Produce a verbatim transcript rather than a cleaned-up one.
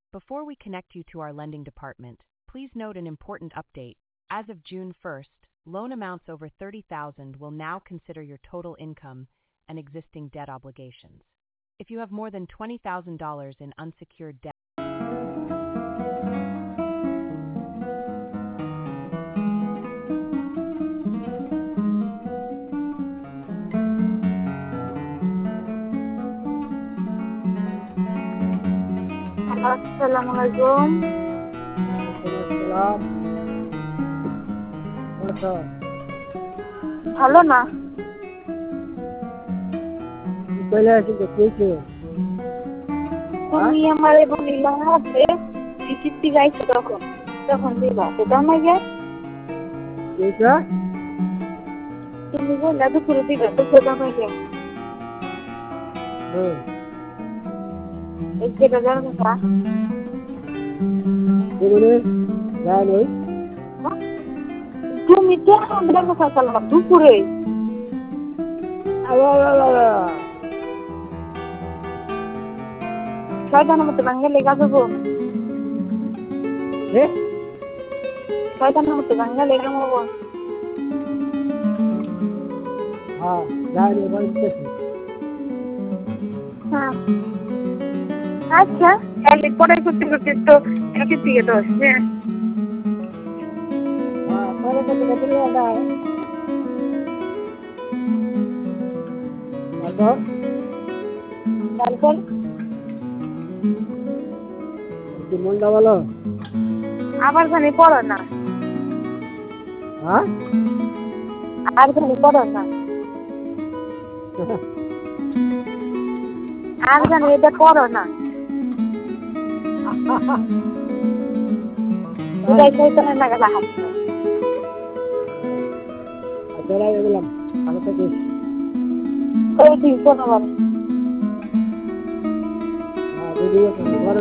Before we connect you to our lending department, please note an important update. As of June first, loan amounts over thirty thousand dollars will now consider your total income and existing debt obligations. If you have more than twenty thousand dollars in unsecured debt, Assalamualaikum. Waalaikumsalam. Masa ভালো না চলে আসি তো কইছে তুমি আমার এবং ইলাহাতে চিঠি গাইছো তখন তখন দিবা তো দাম আগে এইটা তুমি বললা দুপুরে দিবা তো দাম আগে হ্যাঁ এক যেটা জানো না এগুলো জানো তুমি তো আমরা কথা বললাম দুপুরে আলা আলা আলা শয়তানের মতো ভাঙে লেগা দেবো এ শয়তানের মতো ভাঙে লেগা দেবো হ্যাঁ জানো বলতেছি হ্যাঁ আচ্ছা তাহলে পড়াই করতে করতে তো একে দিয়ে দোষ হ্যাঁ হ্যাঁ পরে কত কত লাগা তারপর তারপর কি মনটা ভালো আবার খানি পড়ো না হ্যাঁ আর খানি পড়ো না আর খানি এটা পড়ো না এটাই শয়তানের নাগালে হাত চলে গেলাম ভালো থাকিস ওই দিন শোনো বাবা হ্যাঁ দিদি